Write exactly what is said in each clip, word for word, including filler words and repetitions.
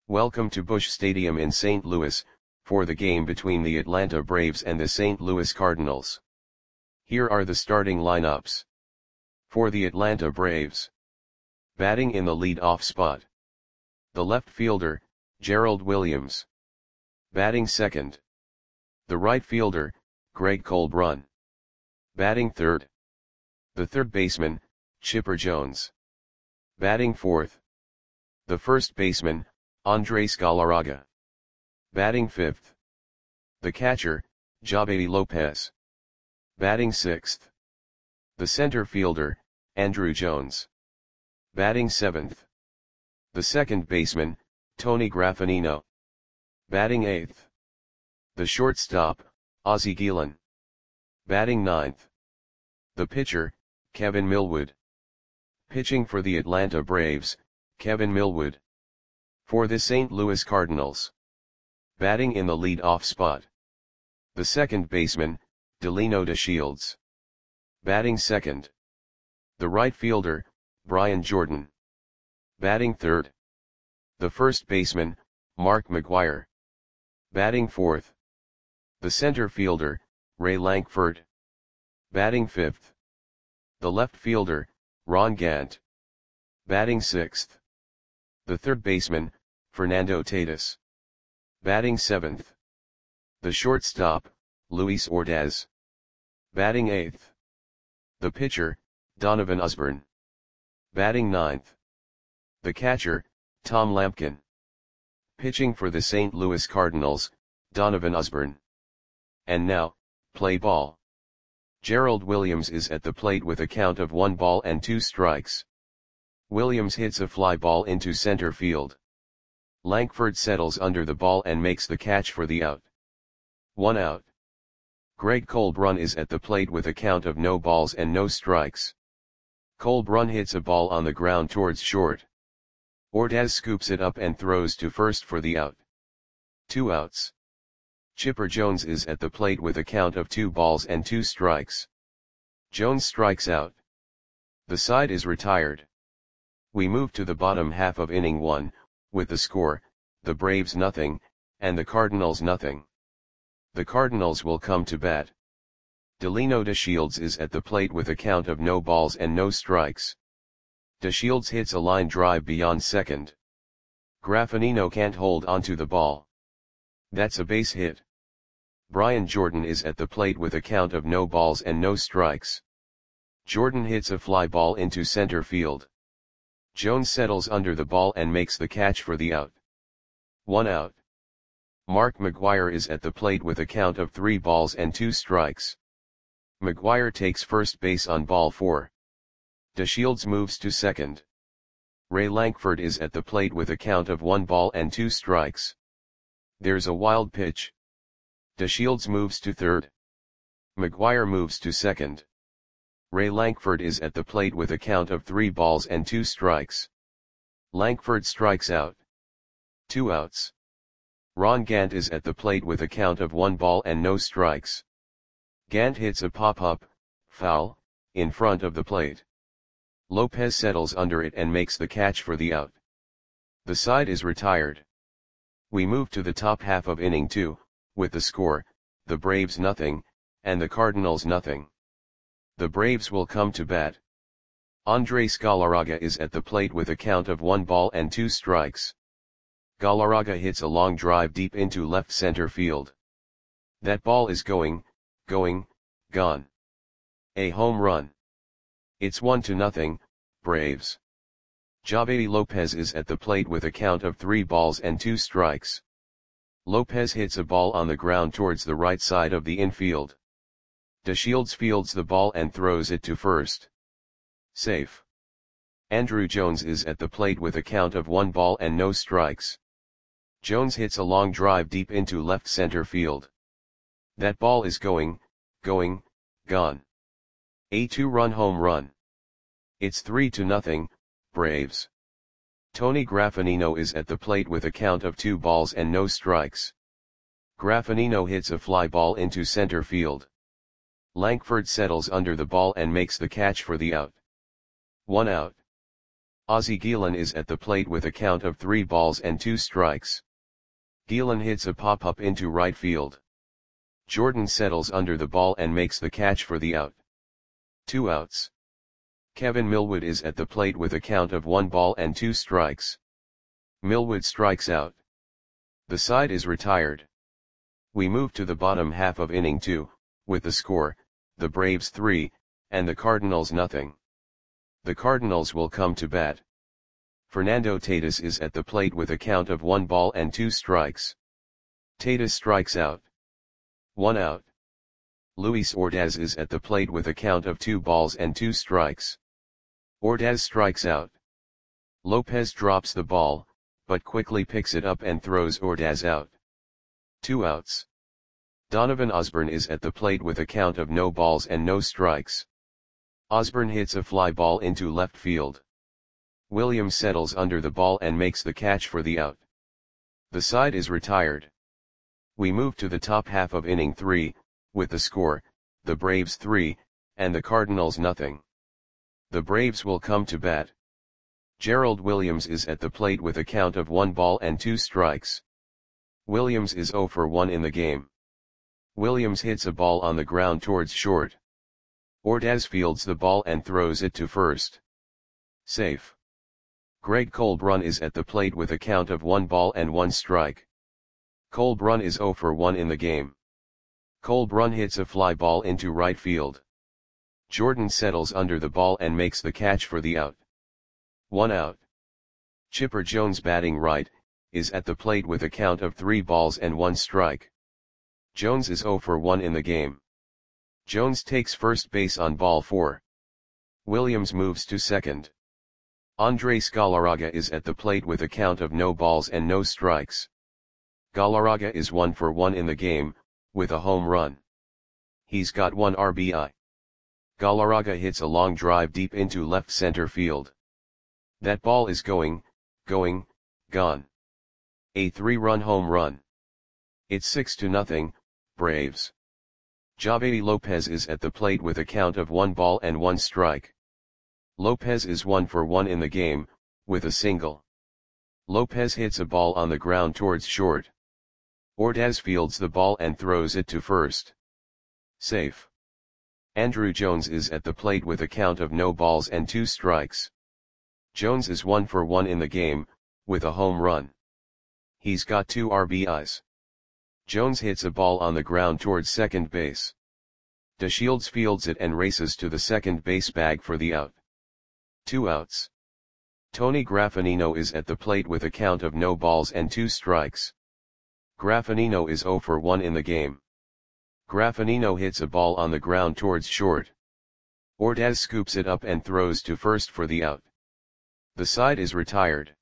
Welcome to Busch Stadium in Saint Louis, for the game between the Atlanta Braves and the Saint Louis Cardinals. Here are the starting lineups. For the Atlanta Braves. Batting in the lead-off spot. The left fielder, Gerald Williams. Batting second. The right fielder, Greg Colbrun. Batting third. The third baseman, Chipper Jones. Batting fourth. The first baseman, Andres Galarraga. Batting fifth. The catcher, Jabady Lopez. Batting sixth. The center fielder, Andruw Jones. Batting seventh. The second baseman, Tony Graffagnino. Batting eighth. The shortstop, Ozzie Guillen. Batting ninth. The pitcher, Kevin Millwood. Pitching for the Atlanta Braves, Kevin Millwood. For the Saint Louis Cardinals. Batting in the lead-off spot. The second baseman, Delino DeShields. Batting second. The right fielder, Brian Jordan. Batting third. The first baseman, Mark McGwire. Batting fourth. The center fielder, Ray Lankford. Batting fifth. The left fielder, Ron Gant. Batting sixth. The third baseman, Fernando Tatis. Batting seventh. The shortstop, Luis Ordaz. Batting eighth. The pitcher, Donovan Osborne. Batting ninth. The catcher, Tom Lampkin. Pitching for the Saint Louis Cardinals, Donovan Osborne. And now, play ball. Gerald Williams is at the plate with a count of one ball and two strikes. Williams hits a fly ball into center field. Lankford settles under the ball and makes the catch for the out. One out. Greg Colbrun is at the plate with a count of no balls and no strikes. Colbrun hits a ball on the ground towards short. Ordaz scoops it up and throws to first for the out. Two outs. Chipper Jones is at the plate with a count of two balls and two strikes. Jones strikes out. The side is retired. We move to the bottom half of inning one, with the score, the Braves nothing, and the Cardinals nothing. The Cardinals will come to bat. Delino DeShields is at the plate with a count of no balls and no strikes. DeShields hits a line drive beyond second. Graffagnino can't hold onto the ball. That's a base hit. Brian Jordan is at the plate with a count of no balls and no strikes. Jordan hits a fly ball into center field. Jones settles under the ball and makes the catch for the out. One out. Mark McGwire is at the plate with a count of three balls and two strikes. McGwire takes first base on ball four. DeShields moves to second. Ray Lankford is at the plate with a count of one ball and two strikes. There's a wild pitch. DeShields moves to third. McGwire moves to second. Ray Lankford is at the plate with a count of three balls and two strikes. Lankford strikes out. Two outs. Ron Gant is at the plate with a count of one ball and no strikes. Gant hits a pop-up, foul, in front of the plate. Lopez settles under it and makes the catch for the out. The side is retired. We move to the top half of inning two, with the score, the Braves nothing, and the Cardinals nothing. The Braves will come to bat. Andres Galarraga is at the plate with a count of one ball and two strikes. Galarraga hits a long drive deep into left center field. That ball is going, going, gone. A home run. It's one to nothing, Braves. Jabady Lopez is at the plate with a count of three balls and two strikes. Lopez hits a ball on the ground towards the right side of the infield. DeShields fields the ball and throws it to first. Safe. Andruw Jones is at the plate with a count of one ball and no strikes. Jones hits a long drive deep into left center field. That ball is going, going, gone. A two-run home run. It's three to nothing, Braves. Tony Graffagnino is at the plate with a count of two balls and no strikes. Graffagnino hits a fly ball into center field. Lankford settles under the ball and makes the catch for the out. One out. Ozzie Guillen is at the plate with a count of three balls and two strikes. Guillen hits a pop-up into right field. Jordan settles under the ball and makes the catch for the out. Two outs. Kevin Millwood is at the plate with a count of one ball and two strikes. Millwood strikes out. The side is retired. We move to the bottom half of inning two, with the score, the Braves three, and the Cardinals nothing. The Cardinals will come to bat. Fernando Tatis is at the plate with a count of one ball and two strikes. Tatis strikes out. One out. Luis Ordaz is at the plate with a count of two balls and two strikes. Ordaz strikes out. Lopez drops the ball, but quickly picks it up and throws Ordaz out. Two outs. Donovan Osborne is at the plate with a count of no balls and no strikes. Osborne hits a fly ball into left field. Williams settles under the ball and makes the catch for the out. The side is retired. We move to the top half of inning three, with the score, the Braves three, and the Cardinals nothing. The Braves will come to bat. Gerald Williams is at the plate with a count of one ball and two strikes. Williams is zero for one in the game. Williams hits a ball on the ground towards short. Ordaz fields the ball and throws it to first. Safe. Greg Colbrun is at the plate with a count of one ball and one strike. Colbrun is zero for one in the game. Colbrun hits a fly ball into right field. Jordan settles under the ball and makes the catch for the out. One out. Chipper Jones, batting right, is at the plate with a count of three balls and one strike. Jones is zero for one in the game. Jones takes first base on ball four. Williams moves to second. Andres Galarraga is at the plate with a count of no balls and no strikes. Galarraga is one for one in the game, with a home run. He's got one R B I. Galarraga hits a long drive deep into left center field. That ball is going, going, gone. A three-run home run. It's six to nothing, Braves. Javedi Lopez is at the plate with a count of one ball and one strike. Lopez is one for one in the game, with a single. Lopez hits a ball on the ground towards short. Ordaz fields the ball and throws it to first. Safe. Andrew Jones is at the plate with a count of no balls and two strikes. Jones is one for one in the game, with a home run. He's got two R B Is. Jones hits a ball on the ground towards second base. DeShields fields it and races to the second base bag for the out. Two outs. Tony Graffanino is at the plate with a count of no balls and two strikes. Graffanino is zero for one in the game. Graffanino hits a ball on the ground towards short. Ordaz scoops it up and throws to first for the out. The side is retired.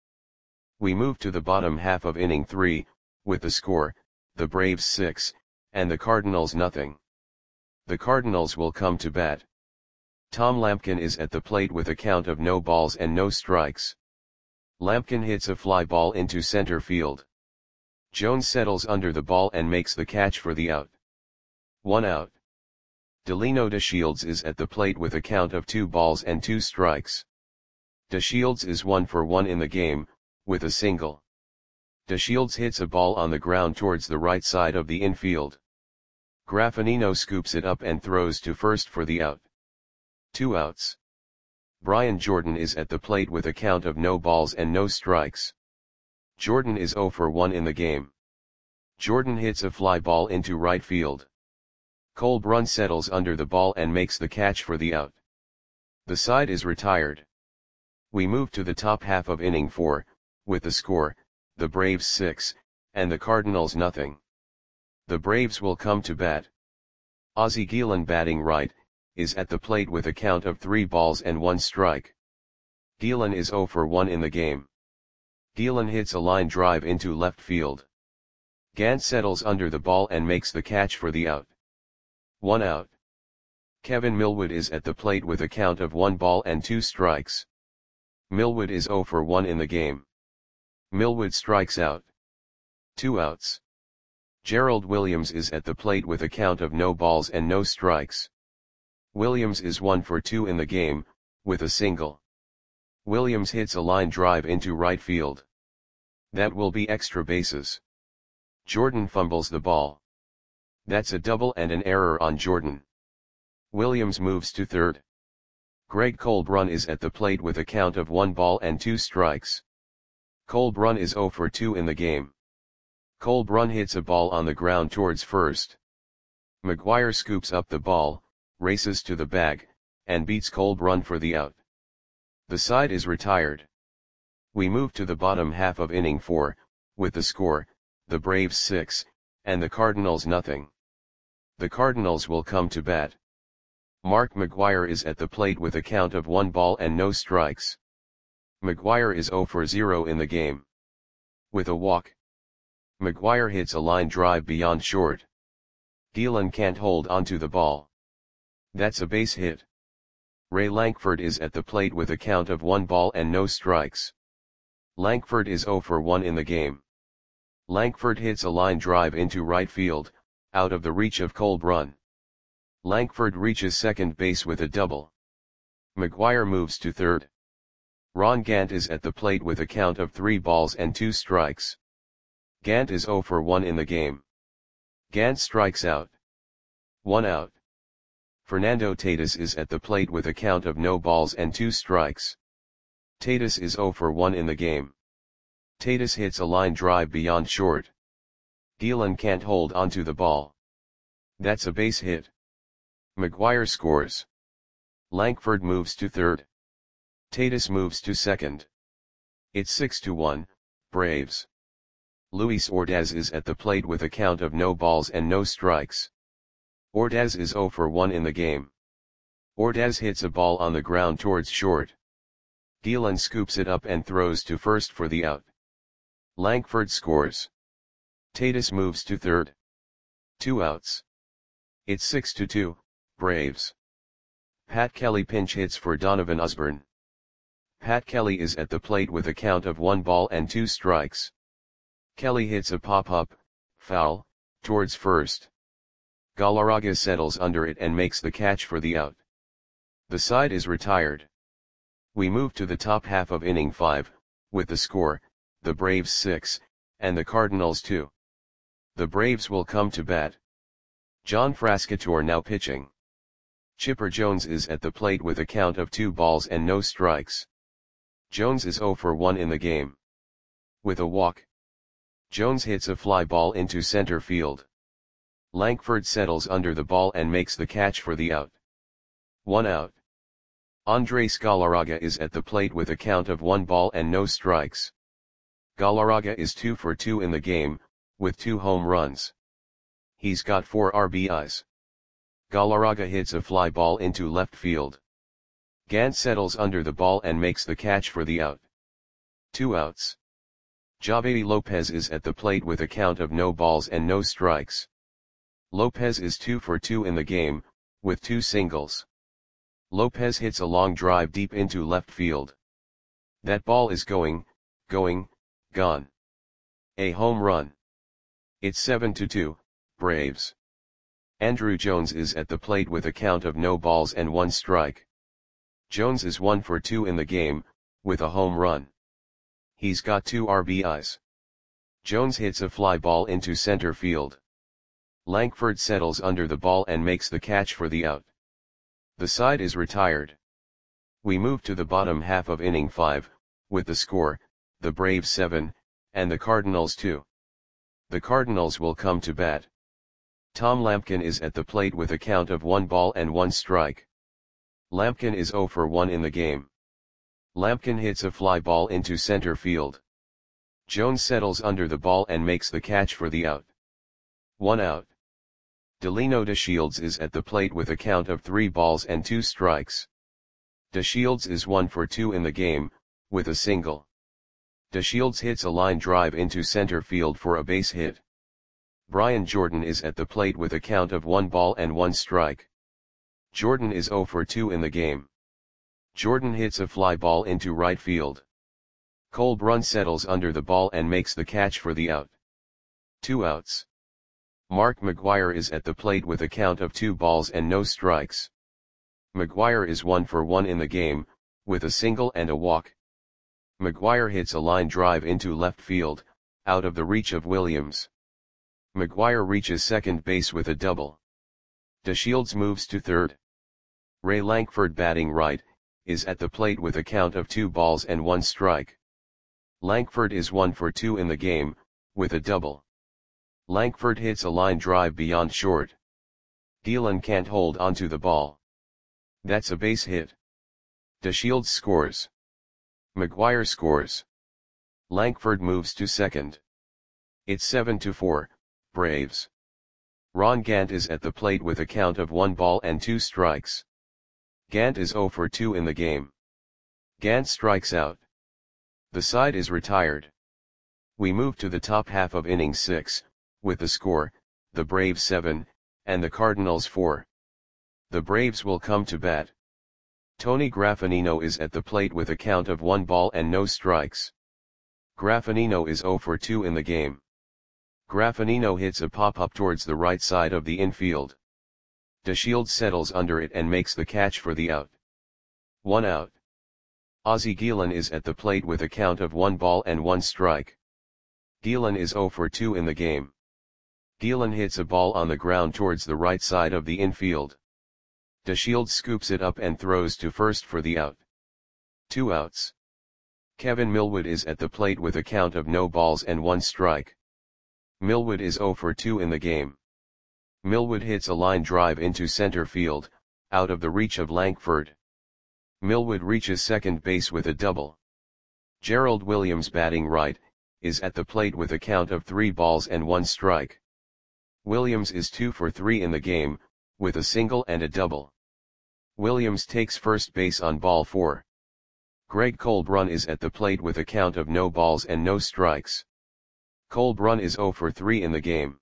We move to the bottom half of inning three, with the score, the Braves six, and the Cardinals nothing. The Cardinals will come to bat. Tom Lampkin is at the plate with a count of no balls and no strikes. Lampkin hits a fly ball into center field. Jones settles under the ball and makes the catch for the out. One out. Delino DeShields is at the plate with a count of two balls and two strikes. DeShields is one for one in the game, with a single. DeShields hits a ball on the ground towards the right side of the infield. Graffanino scoops it up and throws to first for the out. Two outs. Brian Jordan is at the plate with a count of no balls and no strikes. Jordan is zero for one in the game. Jordan hits a fly ball into right field. Colbrun settles under the ball and makes the catch for the out. The side is retired. We move to the top half of inning four, with the score, the Braves six, and the Cardinals nothing. The Braves will come to bat. Ozzie Guillen, batting right, is at the plate with a count of three balls and one strike. Guillen is zero for one in the game. Guillen hits a line drive into left field. Gant settles under the ball and makes the catch for the out. One out. Kevin Millwood is at the plate with a count of one ball and two strikes. Millwood is zero for one in the game. Millwood strikes out. Two outs. Gerald Williams is at the plate with a count of no balls and no strikes. Williams is one for two in the game, with a single. Williams hits a line drive into right field. That will be extra bases. Jordan fumbles the ball. That's a double and an error on Jordan. Williams moves to third. Greg Colbrun is at the plate with a count of one ball and two strikes. Colbrun is zero for two in the game. Colbrun hits a ball on the ground towards first. McGuire scoops up the ball, races to the bag, and beats Colbrun for the out. The side is retired. We move to the bottom half of inning four, with the score, the Braves six, and the Cardinals nothing. The Cardinals will come to bat. Mark McGuire is at the plate with a count of one ball and no strikes. McGuire is zero for zero in the game. With a walk, McGuire hits a line drive beyond short. Gielan can't hold onto the ball. That's a base hit. Ray Lankford is at the plate with a count of one ball and no strikes. Lankford is zero for one in the game. Lankford hits a line drive into right field, out of the reach of Colbrun. Lankford reaches second base with a double. McGuire moves to third. Ron Gant is at the plate with a count of three balls and two strikes. Gant is zero for one in the game. Gant strikes out. One out. Fernando Tatis is at the plate with a count of no balls and two strikes. Tatis is zero for one in the game. Tatis hits a line drive beyond short. Gielan can't hold onto the ball. That's a base hit. McGuire scores. Lankford moves to third. Tatis moves to second. It's six to one, Braves. Luis Ordaz is at the plate with a count of no balls and no strikes. Ordaz is zero for one in the game. Ordaz hits a ball on the ground towards short. Gielan scoops it up and throws to first for the out. Lankford scores. Tatis moves to third. Two outs. It's six to two, Braves. Pat Kelly pinch hits for Donovan Osborne. Pat Kelly is at the plate with a count of one ball and two strikes. Kelly hits a pop-up, foul, towards first. Galarraga settles under it and makes the catch for the out. The side is retired. We move to the top half of inning five, with the score, the Braves six, and the Cardinals two. The Braves will come to bat. John Frascatore now pitching. Chipper Jones is at the plate with a count of two balls and no strikes. Jones is zero for one in the game. With a walk, Jones hits a fly ball into center field. Lankford settles under the ball and makes the catch for the out. One out. Andres Galarraga is at the plate with a count of one ball and no strikes. Galarraga is two for two in the game, with two home runs. He's got four R B Is. Galarraga hits a fly ball into left field. Gant settles under the ball and makes the catch for the out. Two outs. Javi Lopez is at the plate with a count of no balls and no strikes. Lopez is two for two in the game, with two singles. Lopez hits a long drive deep into left field. That ball is going, going, gone. A home run. It's seven to two, Braves. Andrew Jones is at the plate with a count of no balls and one strike. Jones is one for two in the game, with a home run. He's got two R B Is. Jones hits a fly ball into center field. Lankford settles under the ball and makes the catch for the out. The side is retired. We move to the bottom half of inning five, with the score, the Braves seven, and the Cardinals two. The Cardinals will come to bat. Tom Lampkin is at the plate with a count of one ball and one strike. Lampkin is zero for one in the game. Lampkin hits a fly ball into center field. Jones settles under the ball and makes the catch for the out. One out. Delino DeShields is at the plate with a count of three balls and two strikes. DeShields is one for two in the game, with a single. DeShields hits a line drive into center field for a base hit. Brian Jordan is at the plate with a count of one ball and one strike. Jordan is zero for two in the game. Jordan hits a fly ball into right field. Colbrun settles under the ball and makes the catch for the out. Two outs. Mark McGuire is at the plate with a count of two balls and no strikes. McGuire is one for one in the game, with a single and a walk. McGuire hits a line drive into left field, out of the reach of Williams. McGuire reaches second base with a double. DeShields moves to third. Ray Lankford, batting right, is at the plate with a count of two balls and one strike. Lankford is one for two in the game, with a double. Lankford hits a line drive beyond short. Gielan can't hold onto the ball. That's a base hit. DeShields scores. McGuire scores. Lankford moves to second. It's seven to four, Braves. Ron Gant is at the plate with a count of one ball and two strikes. Gant is zero for two in the game. Gant strikes out. The side is retired. We move to the top half of inning six, with the score, the Braves seven, and the Cardinals four. The Braves will come to bat. Tony Graffanino is at the plate with a count of one ball and no strikes. Graffanino is zero for two in the game. Graffanino hits a pop-up towards the right side of the infield. DeShields settles under it and makes the catch for the out. One out. Ozzie Gielan is at the plate with a count of one ball and one strike. Gielan is zero for two in the game. Gielan hits a ball on the ground towards the right side of the infield. DeShields scoops it up and throws to first for the out. Two outs. Kevin Millwood is at the plate with a count of no balls and one strike. Millwood is zero for two in the game. Millwood hits a line drive into center field, out of the reach of Lankford. Millwood reaches second base with a double. Gerald Williams, batting right, is at the plate with a count of three balls and one strike. Williams is two for three in the game, with a single and a double. Williams takes first base on ball four. Greg Colbrun is at the plate with a count of no balls and no strikes. Colbrun is zero for three in the game.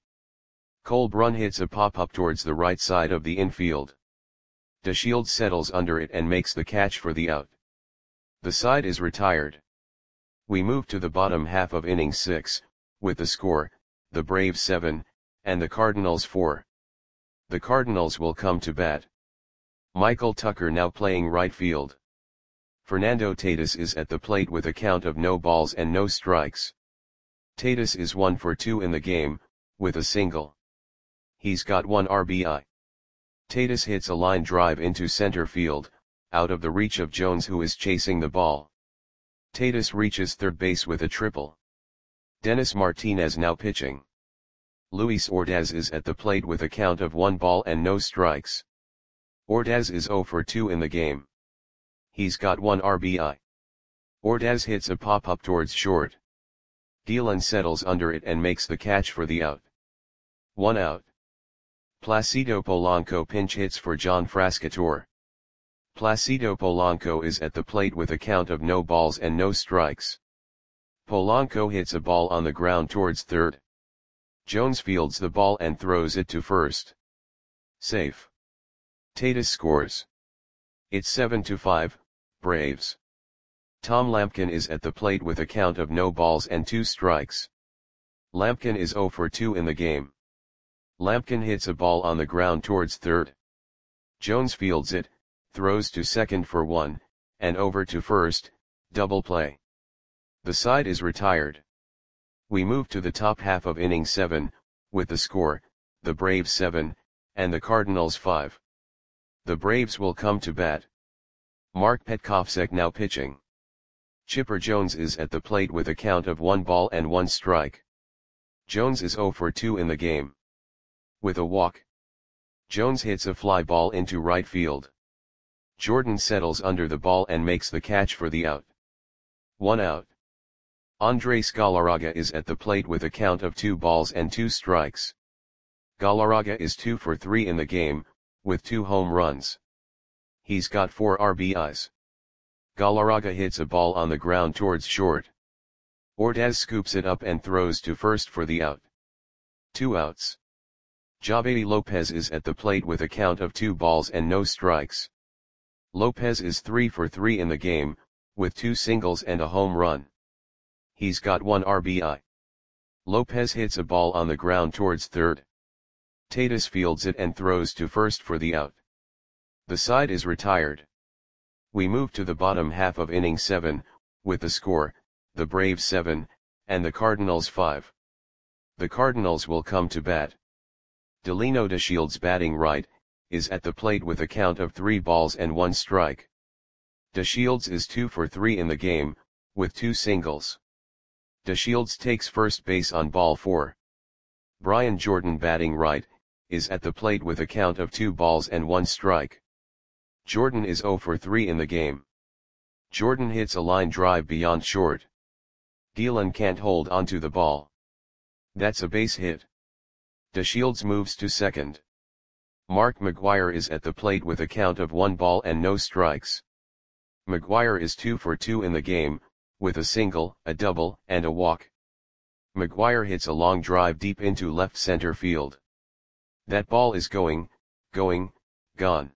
Colbrun hits a pop-up towards the right side of the infield. DeShields settles under it and makes the catch for the out. The side is retired. We move to the bottom half of inning six, with the score, the Braves seven, and the Cardinals four. The Cardinals will come to bat. Michael Tucker now playing right field. Fernando Tatis is at the plate with a count of no balls and no strikes. Tatis is one for two in the game, with a single. He's got one R B I. Tatis hits a line drive into center field, out of the reach of Jones, who is chasing the ball. Tatis reaches third base with a triple. Dennis Martinez now pitching. Luis Ordaz is at the plate with a count of one ball and no strikes. Ordaz is zero for two in the game. He's got one R B I. Ordaz hits a pop-up towards short. Gielan settles under it and makes the catch for the out. One out. Placido Polanco pinch hits for John Frascatore. Placido Polanco is at the plate with a count of no balls and no strikes. Polanco hits a ball on the ground towards third. Jones fields the ball and throws it to first. Safe. Tatis scores. It's seven to five, Braves. Tom Lampkin is at the plate with a count of no balls and two strikes. Lampkin is zero for two in the game. Lampkin hits a ball on the ground towards third. Jones fields it, throws to second for one, and over to first, double play. The side is retired. We move to the top half of inning seven, with the score, the Braves seven, and the Cardinals five. The Braves will come to bat. Mark Petkovsek now pitching. Chipper Jones is at the plate with a count of one ball and one strike. Jones is zero for two in the game. With a walk. Jones hits a fly ball into right field. Jordan settles under the ball and makes the catch for the out. One out. Andres Galarraga is at the plate with a count of two balls and two strikes. Galarraga is two for three in the game, with two home runs. He's got four R B Is. Galarraga hits a ball on the ground towards short. Ordaz scoops it up and throws to first for the out. Two outs. Javi Lopez is at the plate with a count of two balls and no strikes. Lopez is three for three in the game, with two singles and a home run. He's got one R B I. Lopez hits a ball on the ground towards third. Tatis fields it and throws to first for the out. The side is retired. We move to the bottom half of inning seven, with the score, the Braves seven, and the Cardinals five. The Cardinals will come to bat. Delino DeShields, batting right, is at the plate with a count of three balls and one strike. DeShields is two for three in the game, with two singles. DeShields takes first base on ball four. Brian Jordan, batting right, is at the plate with a count of two balls and one strike. Jordan is zero for three in the game. Jordan hits a line drive beyond short. Gielan can't hold onto the ball. That's a base hit. DeShields moves to second. Mark McGwire is at the plate with a count of one ball and no strikes. McGwire is two for two in the game, with a single, a double, and a walk. McGwire hits a long drive deep into left center field. That ball is going, going, gone.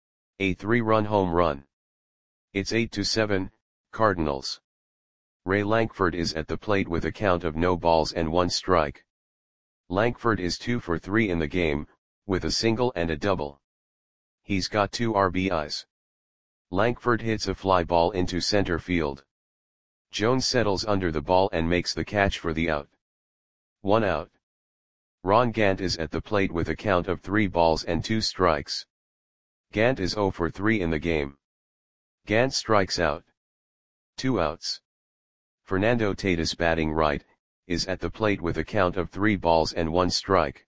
A three-run home run. It's eight to seven, Cardinals. Ray Lankford is at the plate with a count of no balls and one strike. Lankford is two for three in the game, with a single and a double. He's got two R B Is. Lankford hits a fly ball into center field. Jones settles under the ball and makes the catch for the out. One out. Ron Gant is at the plate with a count of three balls and two strikes. Gant is zero for three in the game. Gant strikes out. Two outs. Fernando Tatis, batting right, is at the plate with a count of three balls and one strike.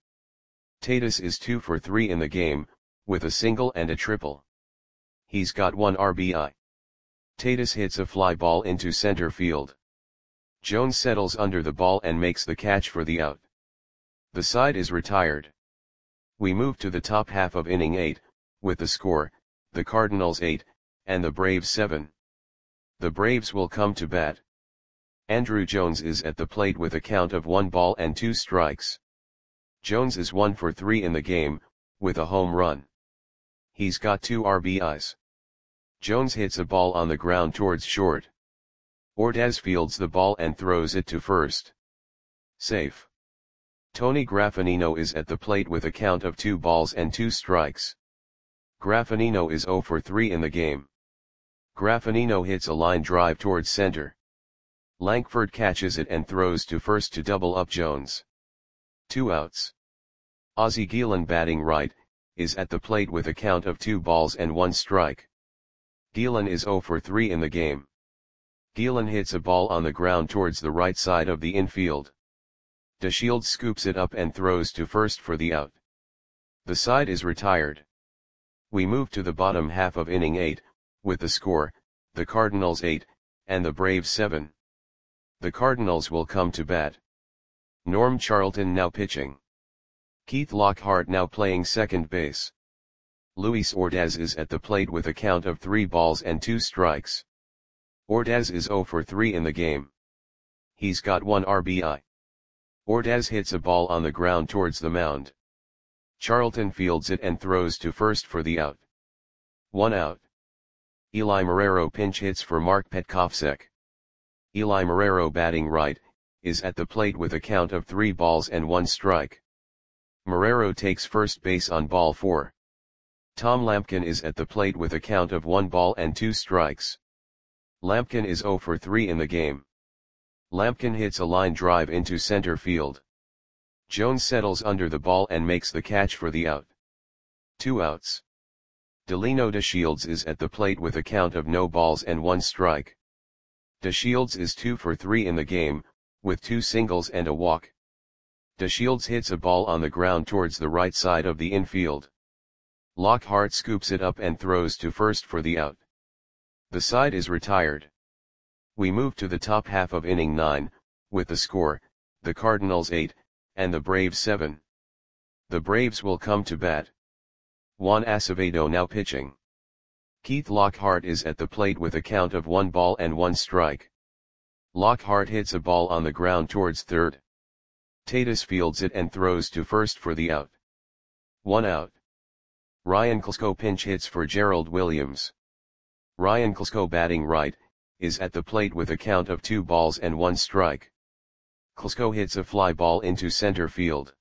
Tatis is two for three in the game, with a single and a triple. He's got one R B I. Tatis hits a fly ball into center field. Jones settles under the ball and makes the catch for the out. The side is retired. We move to the top half of inning eight, with the score, the Cardinals eight, and the Braves seven. The Braves will come to bat. Andruw Jones is at the plate with a count of one ball and two strikes. Jones is one for three in the game, with a home run. He's got two R B Is. Jones hits a ball on the ground towards short. Ordaz fields the ball and throws it to first. Safe. Tony Graffinino is at the plate with a count of two balls and two strikes. Graffinino is zero for three in the game. Graffinino hits a line drive towards center. Lankford catches it and throws to first to double up Jones. Two outs. Ozzie Gielan, batting right, is at the plate with a count of two balls and one strike. Gielan is zero for three in the game. Gielan hits a ball on the ground towards the right side of the infield. DeShields scoops it up and throws to first for the out. The side is retired. We move to the bottom half of inning eight, with the score, the Cardinals eight, and the Braves seven. The Cardinals will come to bat. Norm Charlton now pitching. Keith Lockhart now playing second base. Luis Ordaz is at the plate with a count of three balls and two strikes. Ordaz is zero for three in the game. He's got one R B I. Ordaz hits a ball on the ground towards the mound. Charlton fields it and throws to first for the out. One out. Eli Marrero pinch hits for Mark Petkovsek. Eli Marrero, batting right, is at the plate with a count of three balls and one strike. Marrero takes first base on ball four. Tom Lampkin is at the plate with a count of one ball and two strikes. Lampkin is zero for three in the game. Lampkin hits a line drive into center field. Jones settles under the ball and makes the catch for the out. Two outs. Delino DeShields is at the plate with a count of no balls and one strike. DeShields is two for three in the game, with two singles and a walk. DeShields hits a ball on the ground towards the right side of the infield. Lockhart scoops it up and throws to first for the out. The side is retired. We move to the top half of inning nine, with the score, the Cardinals eight, and the Braves seven. The Braves will come to bat. Juan Acevedo now pitching. Keith Lockhart is at the plate with a count of one ball and one strike. Lockhart hits a ball on the ground towards third. Tatis fields it and throws to first for the out. One out. Ryan Klesko pinch hits for Gerald Williams. Ryan Klesko, batting right, is at the plate with a count of two balls and one strike. Klesko hits a fly ball into center field.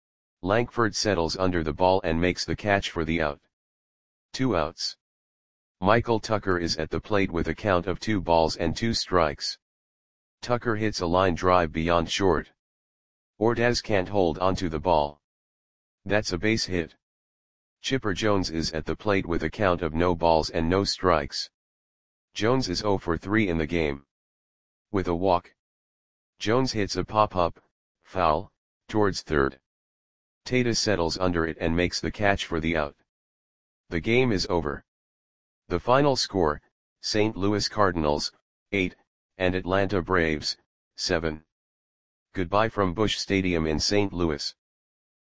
Lankford settles under the ball and makes the catch for the out. Two outs. Michael Tucker is at the plate with a count of two balls and two strikes. Tucker hits a line drive beyond short. Ortaz can't hold onto the ball. That's a base hit. Chipper Jones is at the plate with a count of no balls and no strikes. Jones is zero for three in the game. With a walk, Jones hits a pop-up, foul, towards third. Tata settles under it and makes the catch for the out. The game is over. The final score, Saint Louis Cardinals, eight, and Atlanta Braves, seven. Goodbye from Busch Stadium in Saint Louis.